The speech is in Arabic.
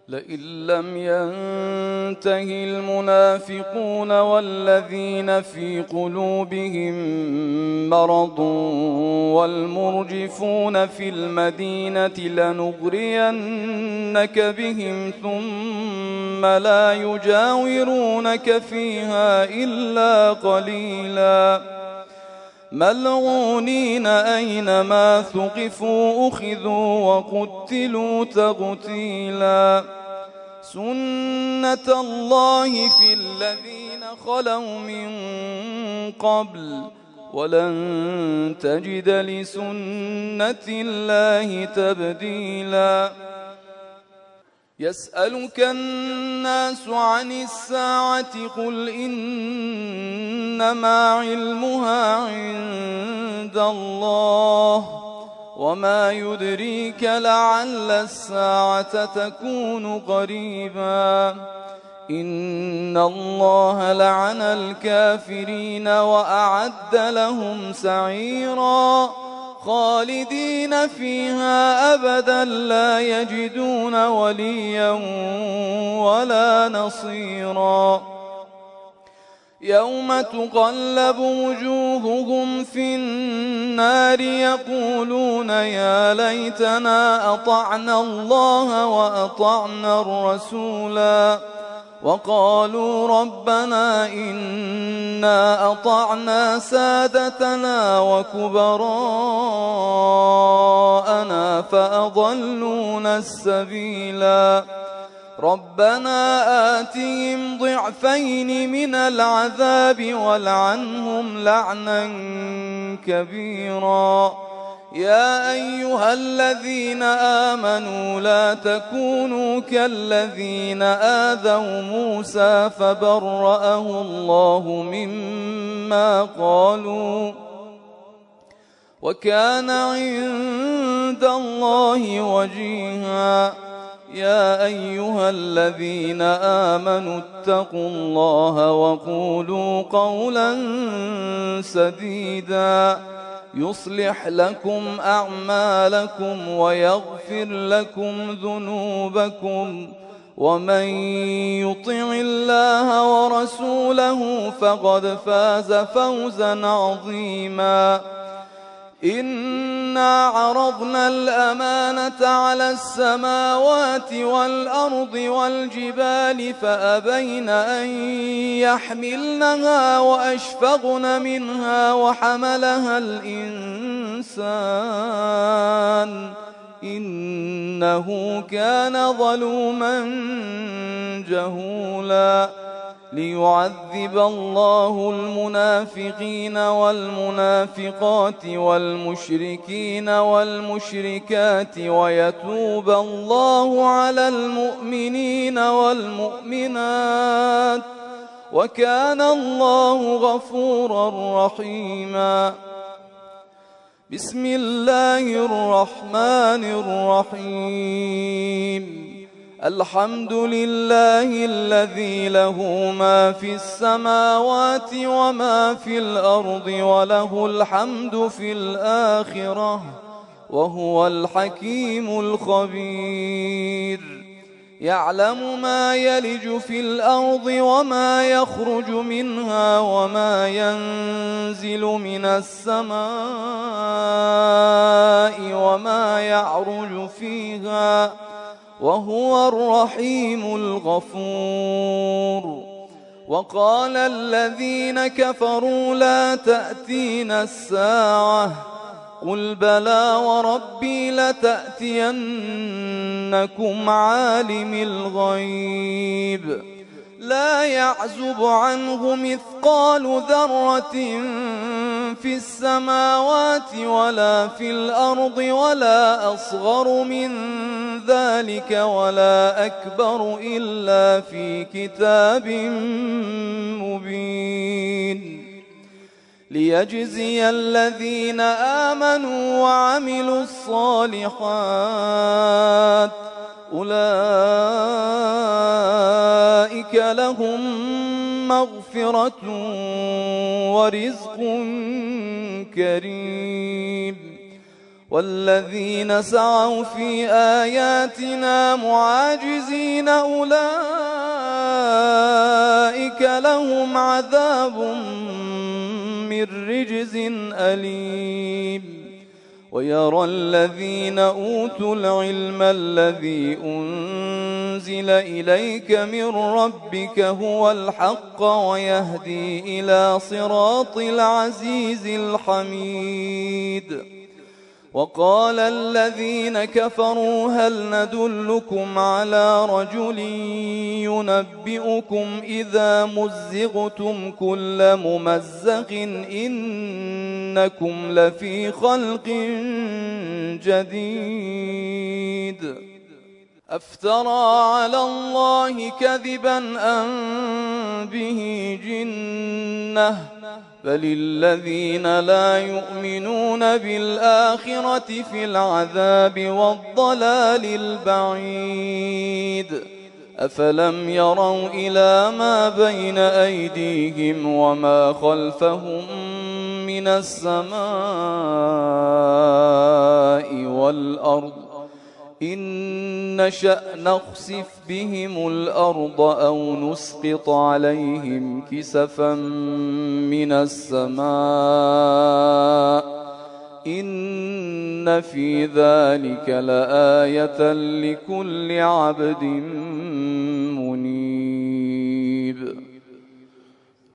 لئن لم ينته المنافقون والذين في قلوبهم مرض والمرجفون في المدينة لنغرينك بهم ثم لا يجاورونك فيها إلا قليلا ملعونين أينما ثقفوا أخذوا وقتلوا تقتيلا سنة الله في الذين خلوا من قبل ولن تجد لسنة الله تبديلا يسألك الناس عن الساعة قل إنما علمها عند الله وما يدريك لعل الساعة تكون قريبا إن الله لعن الكافرين وأعد لهم سعيرا خالدين فيها أبدا لا يجدون وليا ولا نصيرا يوم تقلب وجوههم في النار يقولون يا ليتنا أطعنا الله وأطعنا الرسولا وقالوا ربنا إنا أطعنا سادتنا وكبراءنا فأضلونا السبيلا ربنا آتهم ضعفين من العذاب والعنهم لعنا كبيرا يا أيها الذين آمنوا لا تكونوا كالذين آذوا موسى فبرأه الله مما قالوا وكان عند الله وجيها يا أيها الذين آمنوا اتقوا الله وقولوا قولا سديدا يصلح لكم أعمالكم ويغفر لكم ذنوبكم ومن يطع الله ورسوله فقد فاز فوزا عظيما إنا عرضنا الأمانة على السماوات والأرض والجبال فأبين أن يحملنها وأشفقن منها وحملها الإنسان إنه كان ظلوما جهولا ليعذب الله المنافقين والمنافقات والمشركين والمشركات ويتوب الله على المؤمنين والمؤمنات وكان الله غفورا رحيما بسم الله الرحمن الرحيم الحمد لله الذي له ما في السماوات وما في الأرض وله الحمد في الآخرة وهو الحكيم الخبير يعلم ما يلج في الأرض وما يخرج منها وما ينزل من السماء وما يعرج فيها وهو الرحيم الغفور وقال الذين كفروا لا تأتينا الساعة قل بلى وربي لتأتينكم عالم الغيب لا يعزب عنه مثقال ذرة في السماوات ولا في الأرض ولا أصغر من ذلك ولا أكبر إلا في كتاب مبين ليجزي الذين آمنوا وعملوا الصالحات أولئك لهم مغفرة ورزق كريم والذين سعوا في آياتنا معاجزين أولئك لهم عذاب من رجز أليم ويرى الذين أوتوا العلم الذي أنزل إليك من ربك هو الحق ويهدي إلى صراط العزيز الحميد وقال الذين كفروا هل ندلكم على رجل ينبئكم إذا مزقتم كل ممزق إنكم لفي خلق جديد أفترى على الله كذبا أم به جنة بل الذين لا يؤمنون بالآخرة في العذاب والضلال البعيد أفلم يروا إلى ما بين أيديهم وما خلفهم من السماء والأرض إن نشأ نخسف بهم الأرض أو نسقط عليهم كسفا من السماء إن في ذلك لآية لكل عبد